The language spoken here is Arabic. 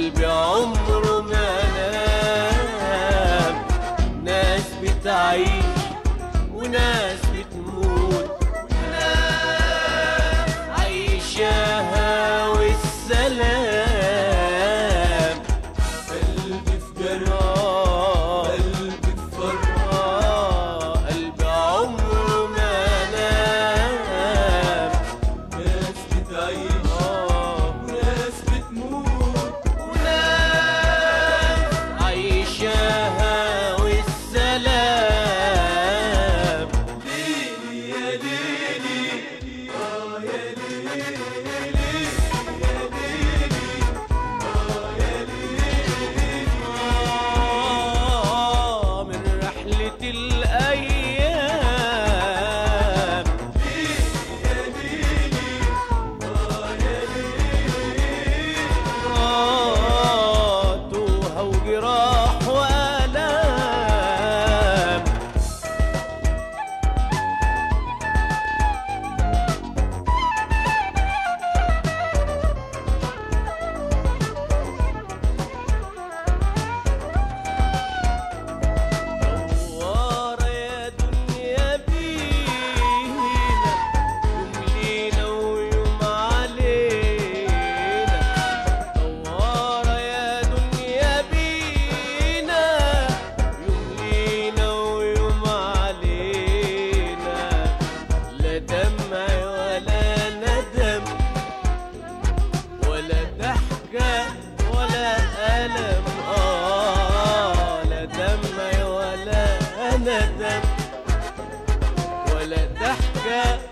قلبي عمره ما نام. ناس بتعيش وناس بتموت، وناس عايشاها والسلام. قلبي في جراح، قلبي في فرح، قلبي عمره ما نام. ناس بتعيش وناس بتموت، وناس عايشاها والسلام. ليلي يا ليلي يا ليلي، يا ليلي يا ليلي. من رحلة الأيام. يا ليلي يا ليلي. توها وجراح وآلام. دوارة يا دنيا بينا، يوم لينا ويوم علينا. دوارة يا دنيا بينا، يوم لينا ويوم علينا. لا دمع ولا ندم، ولا ضحكة ولا ألم. لا دمع ولا ندم، ولا ضحكة